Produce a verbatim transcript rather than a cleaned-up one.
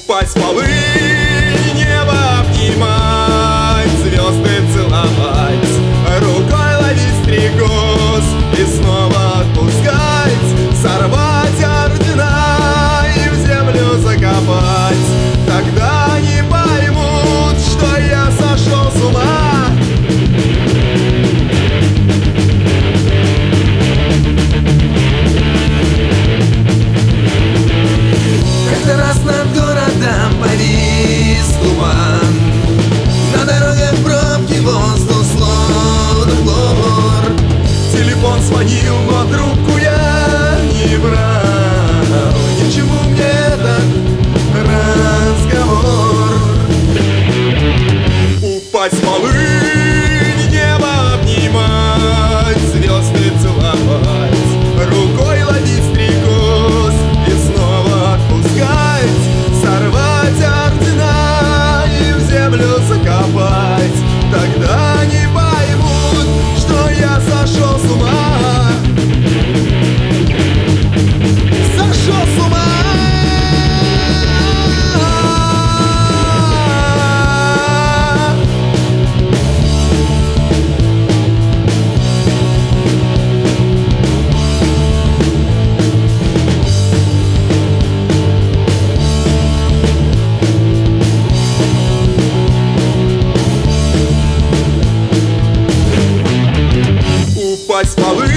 Упасть в полы, небо обнимать, звезды целовать, рукой ловить стрекоз и снова отпускать, сорвать ордена и в землю закопать. Тогда не поймут, что я сошел с ума. Как-то раз над городом повис туман, на дорогах пробки, воздух словно хлор. Телефон звонил, но трубку я не брал. Ни к чему мне этот разговор. Упасть в полынь, небо обнимать, звезды целовать, рукой ловить стрекоз и снова отпускать, сорвать ордена и в землю закопать. Тогда не поймут, что я сошел с ума. Сошел с ума. Упасть в полы,